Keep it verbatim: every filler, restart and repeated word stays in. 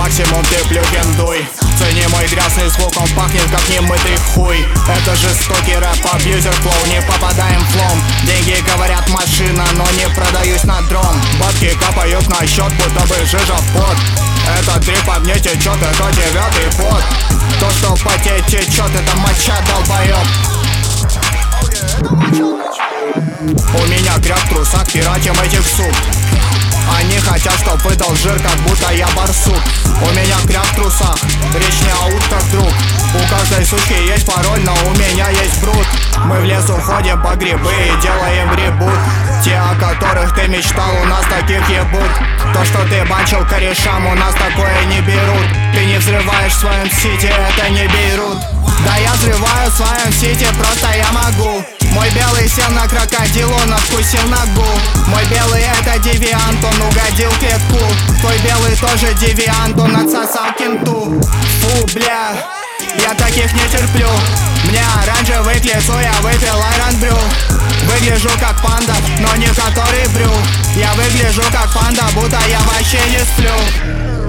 максимум ты плюхем дуй. Цени мой грязный звук, он пахнет как немытый хуй. Это жестокий рэп, абьюзер, флоу, не попадаем в флом. Деньги говорят машина, но не продаюсь на дрон. Бабки капают на счет, будто бы жижа в пот. Этот дрип по мне течет, это девятый пот. То, что в поте течет, это моча, долбоёб. У меня кряк в трусах, пиратим этих сук. Они хотят, чтоб выдал жир, как будто я барсук. У меня кряк в трусах, речь не аут как друг. У каждой сучки есть пароль, но у меня есть брут. Мы в лес уходим по грибы и делаем ребут. Те, о которых ты мечтал, у нас таких ебут. То, что ты банчил корешам, у нас такое не берут. Ты не взрываешь в своем сити, это не Бейрут. Да я взрываю в своем сити, просто я могу. Мой белый сел на крокодил, он откусил ногу. Мой белый это девиант, он угодил клетку. Твой белый тоже девиант, он отсосал кенту. Фу, бля, я таких не терплю. Мне оранжевый к лицу, я выпил айрон брю. Выгляжу как панда, но не который брю. Я выгляжу как панда, будто я вообще не сплю.